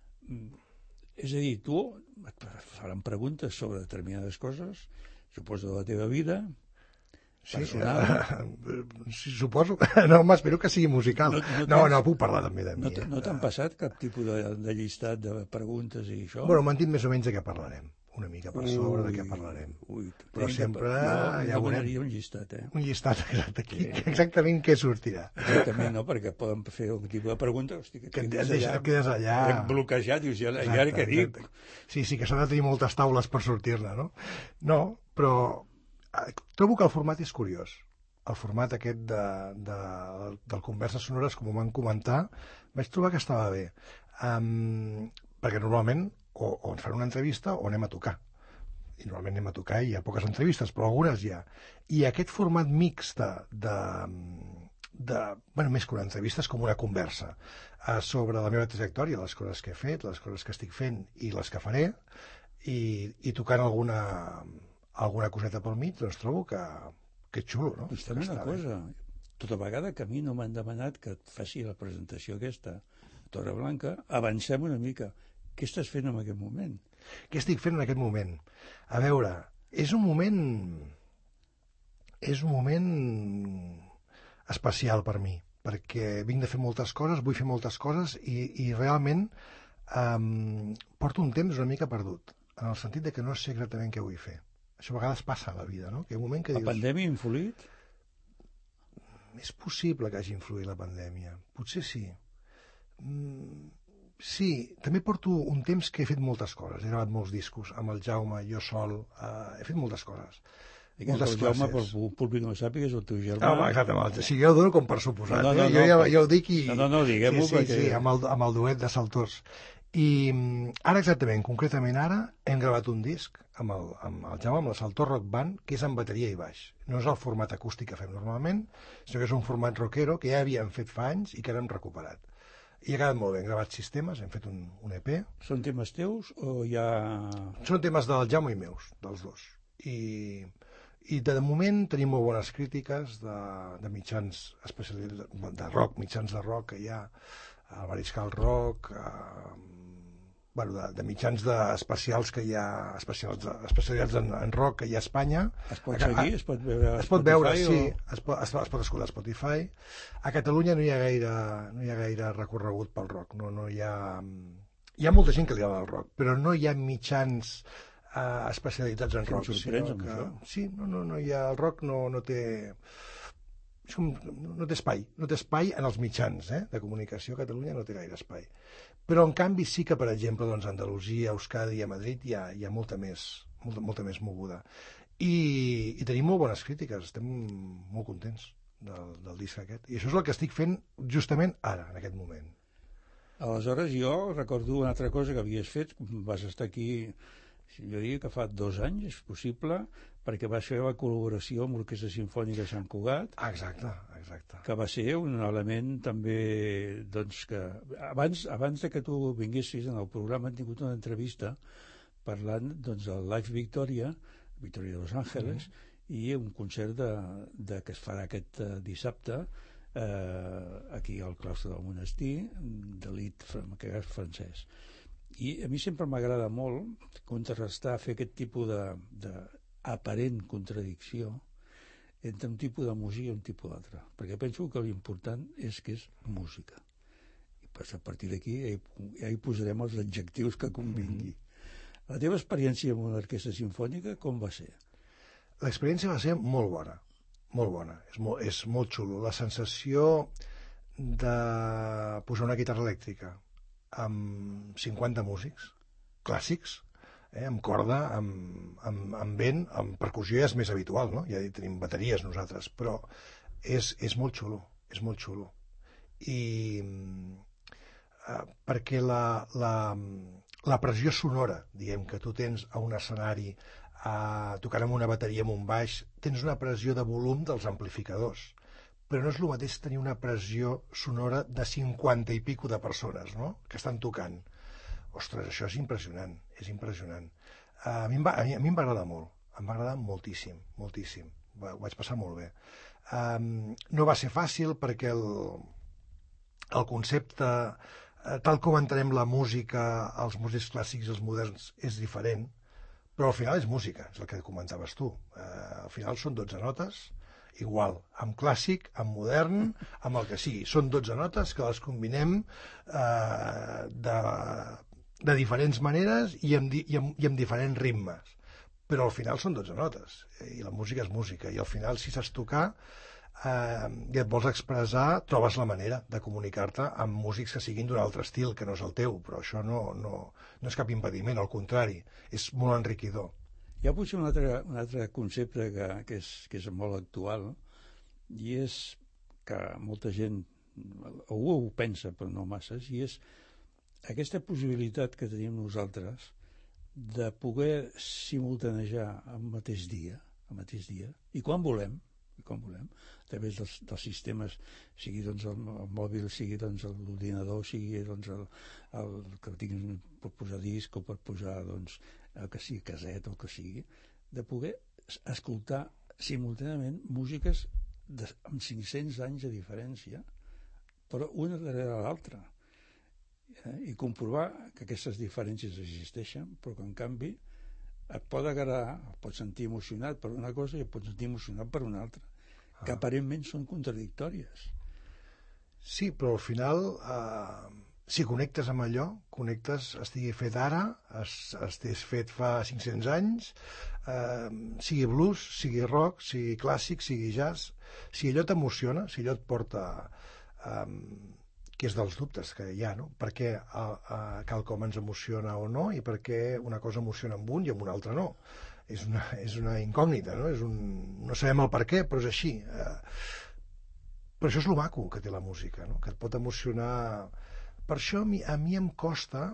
és a dir, tu et faran preguntes sobre determinades coses, suposo de la teva vida, personal. Sí, sí, suposo. No, m'espero que sigui musical. No, no, no, no puc parlar també de mi. No, eh? No t'han passat cap tipus de, de llistat de preguntes i això? Bueno, m'han dit més o menys de què parlarem. Una mica per sobre ui, de què parlarem. Ui, però sempre no, ja no veurem. Un llistat, eh? Un llistat, exacte. Aquí, sí. Exactament què sortirà. Exactament, no, perquè poden fer un tipus de pregunta, hosti, que, que et deixes, allà, quedes allà... bloquejat, dius, i ara què dic? Sí, sí, que s'ha de tenir moltes taules per sortir-ne, no? No, però trobo que el format és curiós. El format aquest de, de, del Converses Sonores, com ho van comentar, vaig trobar que estava bé. Um, perquè normalment o, o ens fan una entrevista o anem a tocar. I normalment anem a tocar i hi ha poques entrevistes, però algunes hi ha. I aquest format mixt de, de, de bueno, més que una entrevista, és com una conversa eh, sobre la meva trajectòria, les coses que he fet, les coses que estic fent i les que faré, i, i tocant alguna, alguna coseta pel mig, doncs trobo que, que és xulo, no? Doncs també una cosa, tota vegada que a mi no m'han demanat que et faci la presentació aquesta a Torreblanca, avancem una mica. Què estàs fent en aquest moment? Què estic fent en aquest moment? A veure, és un moment... És un moment especial per mi, perquè vinc de fer moltes coses, vull fer moltes coses i, i realment um, porto un temps una mica perdut, en el sentit de que no sé exactament què vull fer. Això a vegades passa a la vida, no? Que un moment que la dius... pandèmia ha influït? És possible que hagi influït la pandèmia. Potser sí. Mm... Sí, també porto un temps que he fet moltes coses. He gravat molts discos amb el Jaume, jo sol, uh, he fet moltes coses. Digues moltes el Jaume, per el públic no ho sàpiga, és el teu germà. No, exactament, sí, jo ho dono com per suposat. No, no, no, eh? Jo ja, no, ja ho dic i... No, no, no, diguem-ho sí, sí, perquè... Sí, amb el, amb el duet de Saltors. I ara exactament, concretament ara, hem gravat un disc amb el, amb el Jaume, amb la Saltor Rock Band, que és en bateria i baix. No és el format acústic que fem normalment, sinó que és un format rockero que ja havíem fet fa anys i que ara hem recuperat. I ha quedat molt bé, hem gravat sis temes, hem fet un, un E P. Són temes teus o hi ha... Són temes del Jaume i meus, dels dos. I, i de, de moment tenim molt bones crítiques de, de mitjans especialitzats, de rock, mitjans de rock que hi ha, el Mariscal Rock, eh, bueno, de, de mitjans de especials que hi ha, especials, especialitzats en, en rock que hi ha a Espanya. Es pot seguir? A, es pot veure a Es pot veure, o... sí, es pot, es, es pot escoltar a Spotify. A Catalunya no hi ha gaire, no hi ha gaire recorregut pel rock, no, no hi ha... Hi ha molta gent que li agrada el rock, però no hi ha mitjans uh, especialitzats en rock. Em sorprens amb que, això. Sí, no, no, no hi ha... El rock no, no té... no té espai, no té espai en els mitjans eh, de comunicació. A Catalunya no té gaire espai. Però, en canvi, sí que, per exemple, doncs, a Andalusia, a Euskadi i a Madrid hi ha, hi ha molta, més, molta, molta més moguda. I, i tenim molt bones crítiques, estem molt contents del, del disc aquest. I això és el que estic fent justament ara, en aquest moment. Aleshores, jo recordo una altra cosa que havies fet, vas estar aquí Jo diria que fa dos anys, és possible, perquè va ser la col·laboració amb l'Orquestra Simfònica de Sant Cugat. Exacte, exacte. Que va ser un element també, doncs, que abans, abans de que tu vinguessis en el programa hem tingut una entrevista parlant, doncs, del Live Victoria, Victoria de Los Ángeles, mm. i un concert de, de, que es farà aquest uh, dissabte eh, aquí al claustre del monestir, d'elit francès. I a mi sempre m'agrada molt contrarrestar, fer aquest tipus d'aparent contradicció entre un tipus de música i un tipus d'altre, perquè penso que l'important és que és música. I a partir d'aquí ja, ja hi posarem els adjectius que convingui. Mm-hmm. La teva experiència amb una orquestra simfònica com va ser? L'experiència va ser molt bona, molt bona. És molt, és molt xulo. La sensació de posar una guitarra elèctrica amb cinquanta músics clàssics, eh, amb corda, amb, amb, amb vent, amb percussió ja és més habitual, no? Ja tenim bateries nosaltres, però és, és molt xulo, és molt xulo. I eh, perquè la, la, la pressió sonora, diguem, que tu tens a un escenari eh, tocant amb una bateria amb un baix, tens una pressió de volum dels amplificadors, però no és el mateix tenir una pressió sonora de cinquanta i pico de persones, no?, que estan tocant. Ostres, això és impressionant, és impressionant. A mi, em va, a mi, a mi em va agradar molt, em va agradar moltíssim, moltíssim. Va, ho vaig passar molt bé. Um, no va ser fàcil perquè el, el concepte, eh, tal com entenem la música, els músics clàssics i els moderns, és diferent, però al final és música, és el que comentaves tu. Uh, al final són dotze notes, igual, amb clàssic, amb modern, amb el que sigui. Són dotze notes que les combinem eh, de, de diferents maneres i amb, i, amb, i amb diferents ritmes. Però al final són dotze notes, i la música és música, i al final, si saps tocar eh, i et vols expressar, trobes la manera de comunicar-te amb músics que siguin d'un altre estil, que no és el teu, però això no, no, no és cap impediment, al contrari, és molt enriquidor. Hi ha potser un altre, un altre concepte que, que, és, que és molt actual, i és que molta gent, algú ho pensa però no masses, i és aquesta possibilitat que tenim nosaltres de poder simultanejar el mateix dia, el mateix dia, i quan volem, i quan volem, a través dels, dels sistemes, sigui doncs el, el mòbil, sigui doncs l'ordinador, sigui doncs el, el que tinguin per posar disc o per posar doncs el que sigui caset o el que sigui, de poder escoltar simultàniament músiques de, amb cinc-cents anys de diferència, però una darrere l'altra, eh? I comprovar que aquestes diferències existeixen, però que en canvi et pot agradar, et pot sentir emocionat per una cosa i et pot sentir emocionat per una altra, ah. que aparentment són contradictòries. Sí, però al final eh, si connectes amb allò, connectes, estigui fet ara, es, estigués fet fa cinc-cents anys, eh, sigui blues, sigui rock, sigui clàssic, sigui jazz, si allò t'emociona, si allò et porta, eh, que és dels dubtes que hi ha, no? Per què eh, eh, quelcom ens emociona o no, i per què una cosa emociona amb un i amb un altre no. És una, és una incògnita, no? És un, no sabem el per què, però és així. Eh, però això és lo maco que té la música, no? Que et pot emocionar. Per això a mi, a mi em costa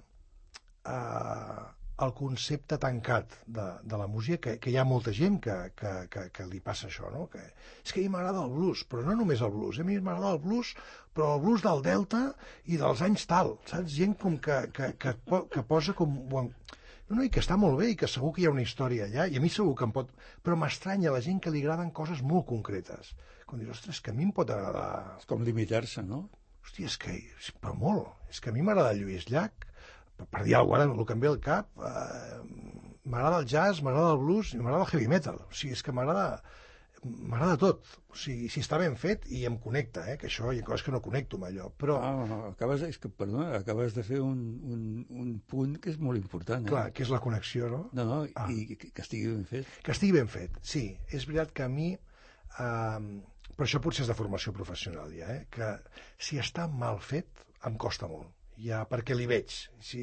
eh, el concepte tancat de, de la música, que, que hi ha molta gent que, que, que, que li passa això, no? Que, és que a mi m'agrada el blues, però no només el blues, a mi m'agrada el blues, però el blues del Delta i dels anys tal, saps? Gent com que, que, que, que posa com... No, no, i que està molt bé, i que segur que hi ha una història allà, i a mi segur que em pot... Però m'estranya la gent que li agraden coses molt concretes. Quan dius, ostres, que a mi em pot agradar... És com limitar-se, no? Hòstia, és que... Però molt. És que a mi m'agrada Lluís Llach, per dir alguna cosa, el que em ve al cap, eh, m'agrada el jazz, m'agrada el blues i m'agrada el heavy metal. O sigui, és que m'agrada... M'agrada tot. O sigui, si està ben fet i em connecta, eh? Que això hi ha coses que no connecto amb allò, però... Ah, no, acabes, és que, perdona, acabes de fer un, un, un punt que és molt important. Eh? Clar, que és la connexió, no? No, no, ah. i que, que estigui ben fet. Que estigui ben fet, sí. És veritat que a mi... Eh, però això potser és de formació professional, ja, eh? Que si està mal fet, em costa molt. Ja, perquè li veig. Si...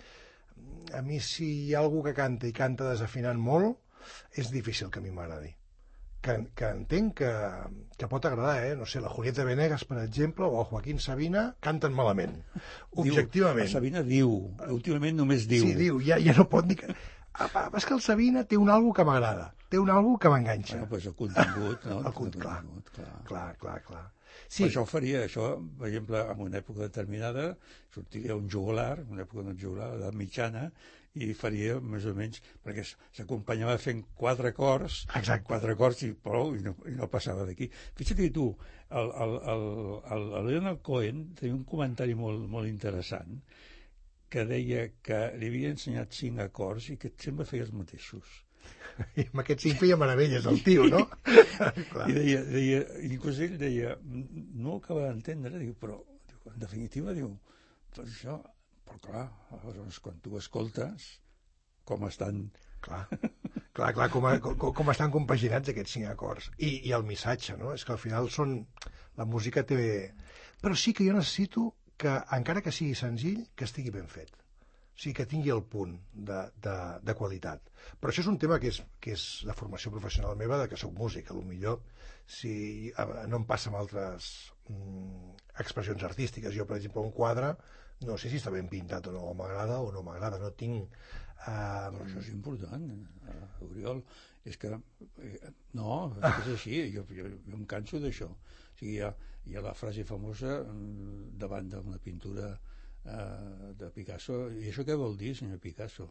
A mi, si hi ha algú que canta i canta desafinant molt, és difícil que a mi m'agradi. Que, que entenc que, que pot agradar, eh? No sé, la Julieta Venegas, per exemple, o el Joaquín Sabina canten malament, objectivament. Diu, Sabina diu, últimament només diu. Sí, diu, ja, ja no pot dir que... És que el Sabina té un algo que m'agrada, té un algo que m'enganxa. Bueno, doncs el contingut, no? El contingut, clar, clar, clar, clar, clar. Sí. Per això ho faria, això, per exemple, en una època determinada, sortiria un juglar, una època no juglar, de mitjana, i faria més o menys, perquè s'acompanyava fent quatre acords, Exacte. quatre acords i prou, i no, i no passava d'aquí. Fixa't tu, el, el, el, el, el Leonard Cohen tenia un comentari molt, molt interessant, que deia que li havia ensenyat cinc acords i que sempre feia els mateixos. I amb aquests cinc feia meravelles, el tio, no? I deia, deia, inclús ell deia, no ho acaba d'entendre, diu, però diu, en definitiva, diu, tot això, però clar, aleshores, quan tu escoltes, com estan... Clar, clar, clar com, com, com estan compaginats aquests cinc acords. I, i el missatge, no? És que al final són... La música té... Però sí que jo necessito que, encara que sigui senzill, que estigui ben fet. O sigui, que tingui el punt de, de, de qualitat. Però això és un tema que és, que és la formació professional meva, de que soc músic. A lo millor, si no em passa amb altres mm, expressions artístiques. Jo, per exemple, un quadre, no sé si està ben pintat o no, o m'agrada o no m'agrada. No tinc... Uh... Però això és important, uh, Oriol. És que... Eh, no, és així. Jo, jo, jo em canso d'això. O sigui, hi ha, hi ha la frase famosa davant d'una pintura Uh, de Picasso. I això què vol dir, senyor Picasso?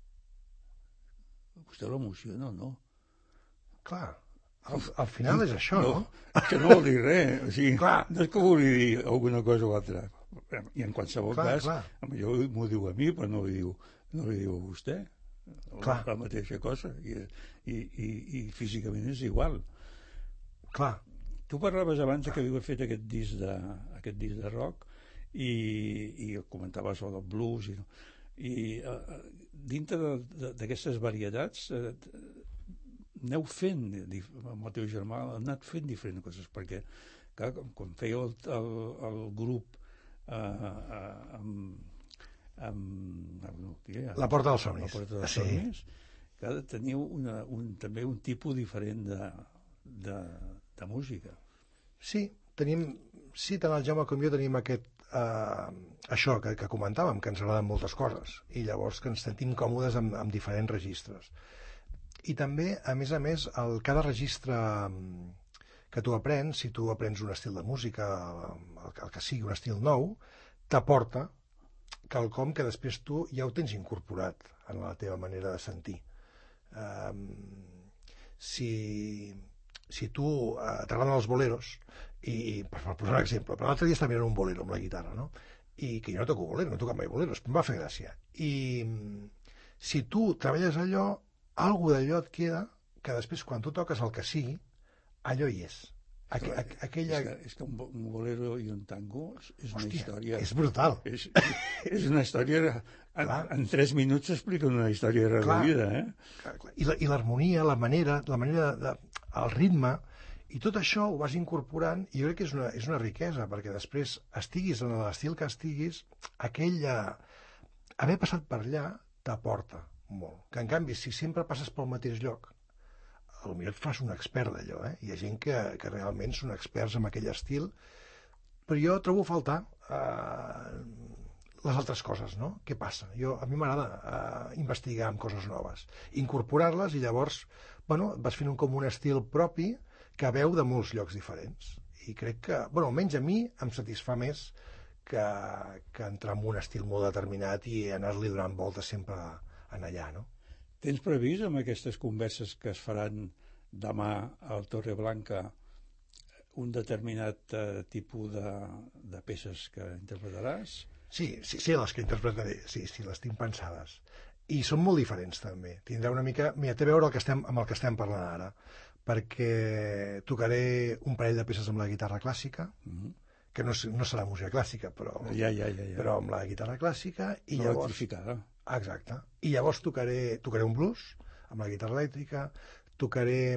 Vostè l'emociona o no? Clar, al, al final és això, no? No, que no vol dir res. O sigui, clar. No és que vulgui dir alguna cosa o altra. I en qualsevol clar, cas, clar. Millor m'ho diu a mi, però no li diu, no li diu a vostè. Clar. La mateixa cosa. I, i, i, i físicament és igual. Clar. Tu parlaves abans que havíeu fet aquest disc de, aquest disc de rock i, i comentaves el del blues i, i uh, dintre d'aquestes varietats uh, aneu fent amb el teu germà, heu anat fent diferents coses perquè clar, quan fèieu el, el, el grup uh, uh, amb, amb, amb ja, La Porta dels Somnis, La Porta dels sí. Somnis clar, teniu una, un, també un tipus diferent de, de, de música. Sí, tenim sí, tant el Jaume com jo tenim aquest Uh, això que, que comentàvem, que ens agraden moltes coses i llavors que ens sentim còmodes amb, amb diferents registres. I també, a més a més, el, cada registre que tu aprens, si tu aprens un estil de música, el, el que sigui un estil nou, t'aporta quelcom que després tu ja ho tens incorporat en la teva manera de sentir. Um, si... si tu eh, t'agraden els boleros, i per, per posar un exemple, però l'altre dia estava mirant un bolero amb la guitarra, no? I que jo no toco bolero, no toco mai boleros, em va fer gràcia. I si tu treballes allò, algú d'allò et queda que després quan tu toques el que sigui, allò hi és. Aqu aqu aquella... És que, és que un bolero i un tango és una Hòstia, història... és brutal. És, és una història... En, en tres minuts s'explica una història reduïda, eh? Clar, clar. I l'harmonia, la, la manera, la manera de, el ritme, i tot això ho vas incorporant, i jo crec que és una, és una riquesa, perquè després estiguis en l'estil que estiguis, aquella... haver passat per allà t'aporta molt. Que en canvi, si sempre passes pel mateix lloc, potser et fas un expert d'allò, eh? Hi ha gent que, que realment són experts en aquell estil, però jo trobo a faltar eh, les altres coses, no? Què passa? Jo, a mi m'agrada eh, investigar en coses noves, incorporar-les i llavors, bueno, vas fent un, com un estil propi que veu de molts llocs diferents. I crec que, bueno, almenys a mi em satisfà més que, que entrar en un estil molt determinat i anar-li donant voltes sempre en allà, no? Tens previst amb aquestes converses que es faran demà al Torreblanca un determinat uh, tipus de, de peces que interpretaràs? Sí, sí, sí, les que interpretaré, sí, sí, les tinc pensades. I són molt diferents també. Tindrà una mica... Mira, té a veure el que estem, amb el que estem parlant ara, perquè tocaré un parell de peces amb la guitarra clàssica, mm-hmm. que no, no serà música clàssica, però, ja, ja, ja, ja. però amb la guitarra clàssica, i no llavors... electrificada. Exacte. I llavors tocaré, tocaré un blues amb la guitarra elèctrica, tocaré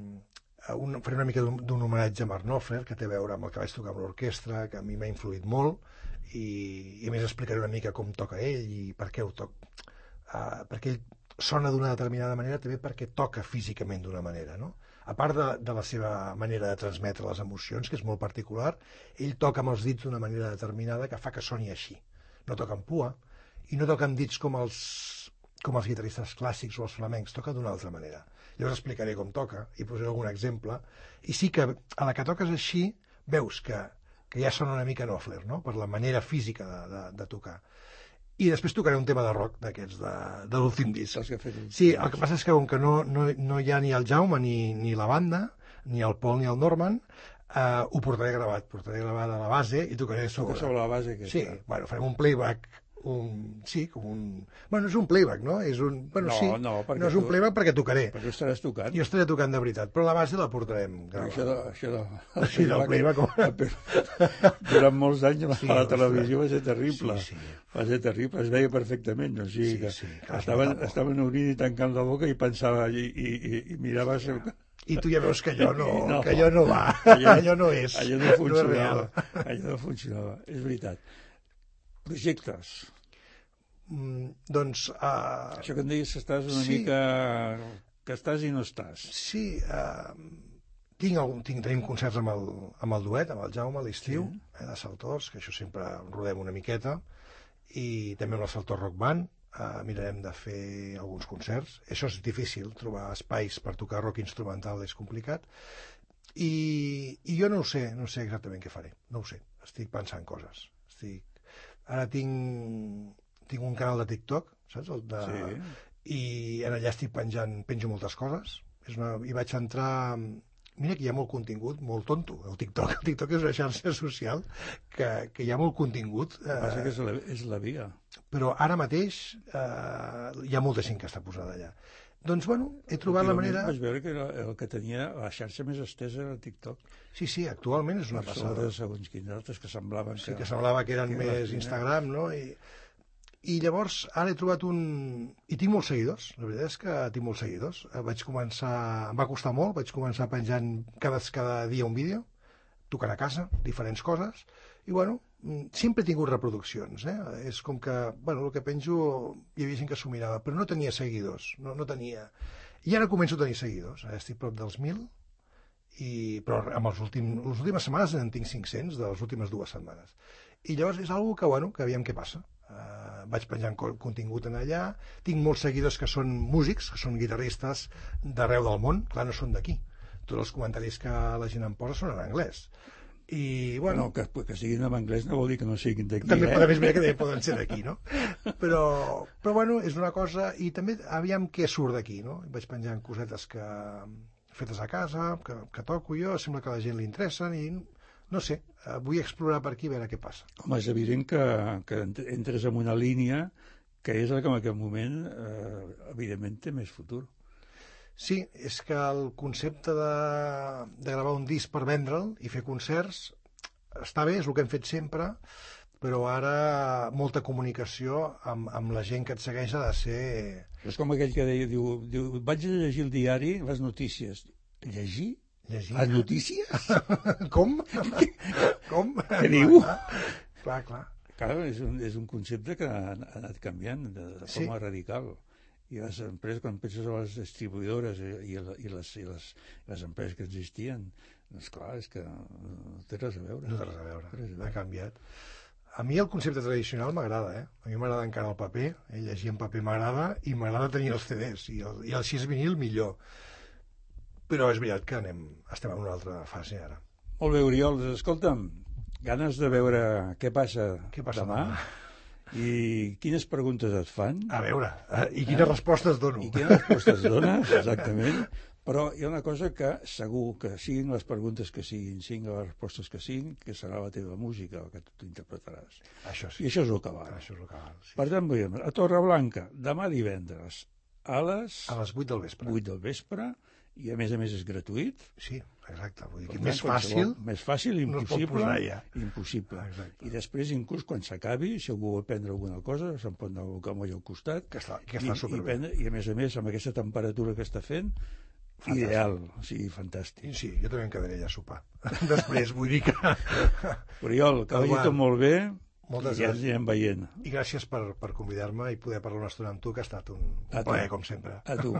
un, faré una mica d'un homenatge a Mark Knopfler, que té a veure amb el que vaig tocar amb l'orquestra, que a mi m'ha influït molt, i, i a més explicaré una mica com toca ell i per què ho toca. Uh, perquè ell sona d'una determinada manera també perquè toca físicament d'una manera, no? A part de, de la seva manera de transmetre les emocions, que és molt particular, ell toca amb els dits d'una manera determinada que fa que soni així. No toca amb pua, i no toca amb dits com els, com els guitarristes clàssics o els flamencs, toca d'una altra manera. Llavors explicaré com toca i posaré algun exemple. I sí que a la que toques així veus que, que ja sona una mica Knopfler, no? Per la manera física de, de, de tocar. I després tocaré un tema de rock d'aquests de, de l'últim disc. Sí, el que passa és que com que no, no, no hi ha ni el Jaume ni, ni la banda, ni el Pol ni el Norman, Uh, ho portaré gravat, portaré gravat a la base i tocaré sobre... sobre la base aquesta. Sí, bueno, farem un playback, un... sí, com un... Bueno, és un playback, no? És un... Bueno, no, sí, no, no és un playback perquè tocaré. Perquè ho estaràs tocant. Jo estaré tocant de veritat, però la base la portarem gravat. Això de... Això de... Sí, del playback... Durant molts anys sí, a la televisió va ser terrible. Sí, sí. Va ser terrible, es veia perfectament. O sigui que sí, sí, estaven, estaven obrint i tancant la boca i pensava i, i, i, i mirava... Ja. I tu ja veus que allò no, no, que allò no va, allò, allò no és. Allò no funcionava, no és allò no funcionava, és veritat. Projectes. Mm, doncs... Uh... Això que em deies que estàs una sí. mica... que estàs i no estàs. Sí, uh, tinc algun, tinc, tenim concerts amb el, amb el duet, amb el Jaume, a l'estiu, sí. eh, de Saltors, que això sempre rodem una miqueta, i també amb la Saltors Rock Band. Uh, mirarem de fer alguns concerts. Això és difícil, trobar espais per tocar rock instrumental és complicat. I, i jo no ho sé, no sé exactament què faré. No ho sé, estic pensant coses. Estic... Ara tinc, tinc un canal de TikTok, saps? El de... Sí. I en allà estic penjant, penjo moltes coses. És una... I vaig entrar... Mira que hi ha molt contingut, molt tonto, el TikTok. El TikTok és una xarxa social que, que hi ha molt contingut. El que passa que és la, és la via. Però ara mateix eh, hi ha molta gent que està posada allà. Doncs, bueno, he trobat la manera... Vaig veure que era el que tenia la xarxa més estesa era TikTok. Sí, sí, actualment és una per passada. De segons quins altres que semblaven que... Sí, que semblava que eren que més Instagram, no? I... I llavors, ara he trobat un... I tinc molts seguidors, la veritat és que tinc molts seguidors. Vaig començar... Em va costar molt, vaig començar penjant cada, cada dia un vídeo, tocant a casa, diferents coses, i bueno, sempre he tingut reproduccions, eh? És com que, bueno, el que penjo hi havia gent que s'ho mirava, però no tenia seguidors, no, no tenia... I ara començo a tenir seguidors, ara estic prop dels mil, i... però amb els últims, les últimes setmanes en tinc cinc-cents, de les últimes dues setmanes. I llavors és una que, bueno, que aviam què passa. Uh, vaig penjant contingut en allà, tinc molts seguidors que són músics, que són guitarristes d'arreu del món, clar, no són d'aquí. Tots els comentaris que la gent em posa són en anglès. I, bueno... No, que, que siguin en anglès no vol dir que no siguin d'aquí, també eh? També podem dir que també poden ser d'aquí, no? Però, però, bueno, és una cosa... I també aviam què surt d'aquí, no? Vaig penjant cosetes que fetes a casa, que, que toco jo, sembla que a la gent li interessen i... No sé, vull explorar per aquí a veure què passa. Home, és evident que, que entres en una línia que és el que en aquest moment, eh, evidentment, té més futur. Sí, és que el concepte de, de gravar un disc per vendre'l i fer concerts està bé, és el que hem fet sempre, però ara molta comunicació amb, amb la gent que et segueix ha de ser... És com aquell que deia, diu, diu vaig a llegir el diari, les notícies. Llegir? Llegir. Les notícies? Com? Com? Què diu? Clar, clar. Clar, és un, és un concepte que ha, ha anat canviant de, de forma sí. radical. I les empreses, quan penses a les distribuïdores i, i, i, les, i les, les empreses que existien, doncs clar, és que no té res a veure. No té res a veure, res a veure. Ha canviat. A mi el concepte tradicional m'agrada, eh? A mi m'agrada encara el paper, eh? Llegir en paper m'agrada, i m'agrada tenir els C Ds, i el, i el sis vinil millor. Però és veritat que anem, estem en una altra fase ara. Molt bé, Oriol, escolta'm, ganes de veure què passa, què passa demà, demà i quines preguntes et fan. A veure, i quines eh? respostes dono. I quines respostes dones, exactament. Però hi ha una cosa que segur que siguin les preguntes que siguin, siguin les respostes que siguin, que serà la teva música, el que tu interpretaràs. Això sí. I això és el que val. Això és el que val, sí. Per tant, veiem, a Torreblanca, demà divendres, a les... A les vuit del vespre. vuit del vespre, i a més a més és gratuït. Sí, exacte. Vull dir que més fàcil... Més fàcil, impossible. No ja. Impossible. Exacte. I després, inclús, quan s'acabi, si algú vol prendre alguna cosa, se'n pot anar al moll al costat. Que està, que està i, superbé. I, prendre, I a més a més, amb aquesta temperatura que està fent, fantàstic. Ideal, o sigui, fantàstic. Sí, jo també em quedaré allà a sopar. Després, vull dir que... Oriol, que vagi tot molt bé. Moltes i ja ens anirem veient. I gràcies per, per convidar-me i poder parlar una estona amb tu, que ha estat un, un plaer, com sempre. A tu.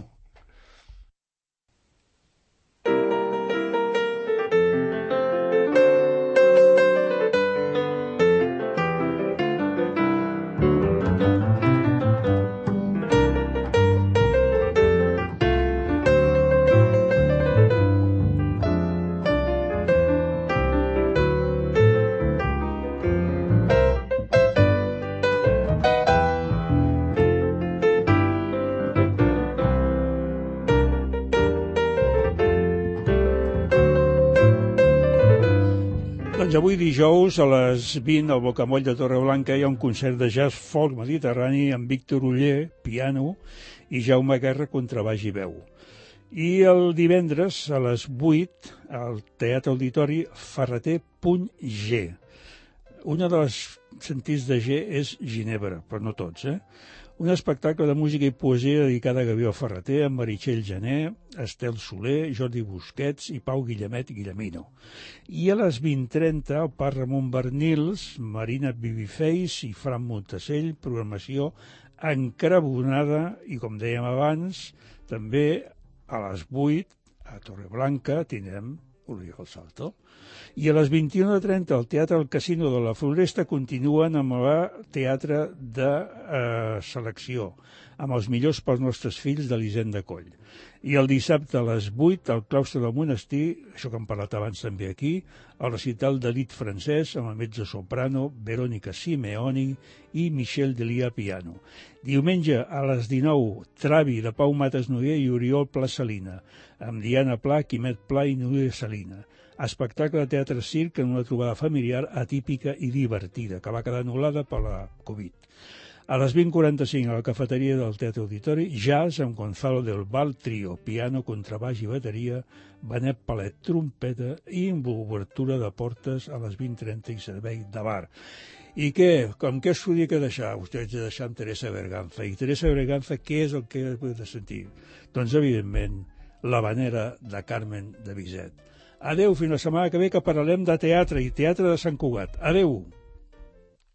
Doncs avui dijous a les vint al Bocamoll de Torreblanca hi ha un concert de jazz folk mediterrani amb Víctor Oller, piano, i Jaume Guerra, contrabaix i veu. I el divendres a les vuit al Teatre Auditori Ferreter Puny G. Una de les sentits de G és Ginebra, però no tots, eh? Un espectacle de música i poesia dedicada a Gabriel Ferreter, amb Meritxell Jané, Estel Soler, Jordi Busquets i Pau Guillemet Guillemino. I a les vint trenta al Parc Ramon Bernils, Marina Bibifeis i Fran Montesell, programació encarbonada i, com dèiem abans, també a les vuit a Torreblanca tindrem Oriol Salto. I a les vint i una trenta al Teatre del Casino de la Floresta continuen amb el teatre de eh, selecció, amb els millors pels nostres fills d'Elisenda Coll. I el dissabte a les vuit al claustre del monestir, això que hem parlat abans també aquí, el recital de Lit francès amb el mezzo-soprano Verónica Simeoni i Michel Delia piano. Diumenge a les dinou, Travi de Pau Mates Noguer i Oriol Pla Salina, amb Diana Pla, Quimet Pla i Núria Salina. Espectacle de teatre circ en una trobada familiar atípica i divertida, que va quedar anul·lada per la Covid. A les vint quaranta-cinc a la cafeteria del Teatre Auditori, jazz amb Gonzalo del Val Trio, piano, contrabaix i bateria, Benet Palet, trompeta i amb obertura de portes a les vint trenta i servei de bar. I què? Com què us podia que deixar? Us haig de deixar amb Teresa Berganza. I Teresa Berganza, què és el que heu de sentir? Doncs, evidentment, l'havanera de Carmen de Bizet. Adeu, fins la setmana que ve, que parlarem de teatre i teatre de Sant Cugat. Adeu.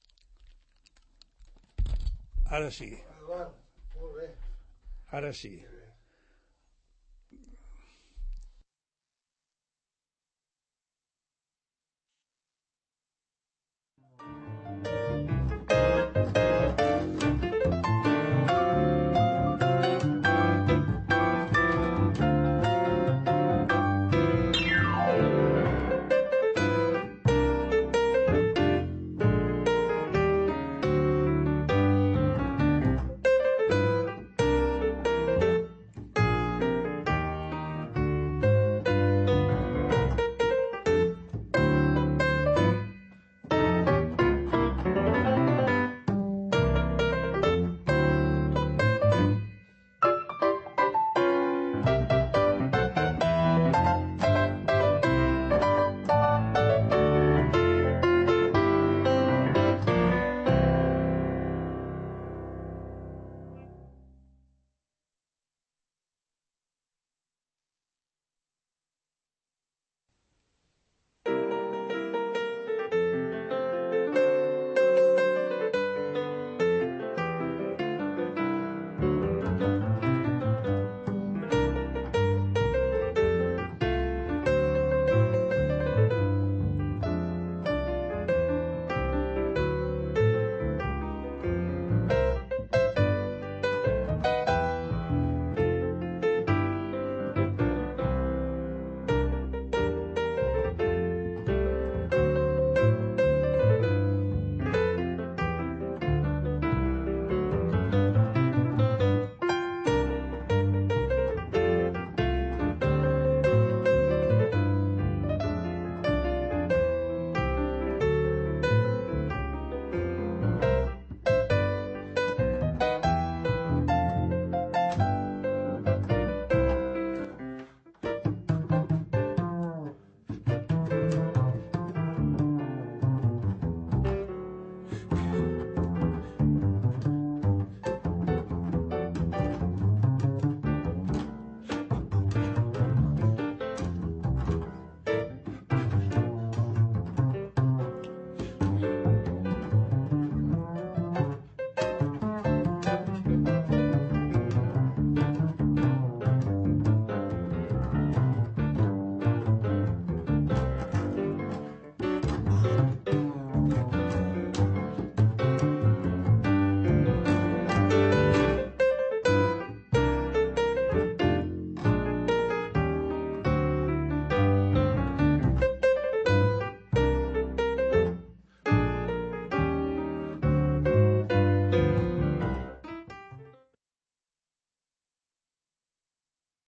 Ara sí. Eduard, molt bé. Ara sí.